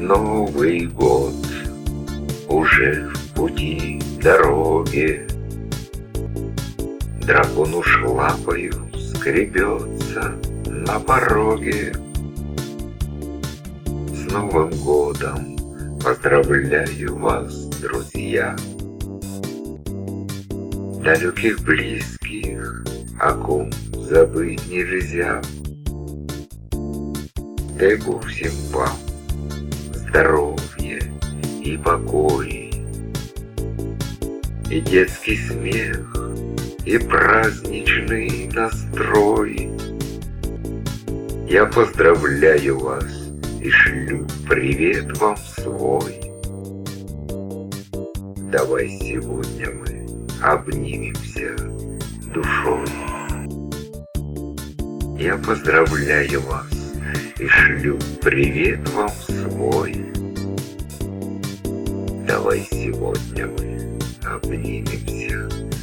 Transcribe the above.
Новый год уже в пути дороге. Дракон уж лапою скребется на пороге. С Новым годом поздравляю вас, друзья! Далеких близких, о ком забыть нельзя. Дай Бог всем вам здоровья и покой, и детский смех, и праздничный настрой. Я поздравляю вас и шлю привет вам свой. Давай сегодня мы обнимемся душой. Я поздравляю вас и шлю привет вам свой. Давай сегодня мы обнимемся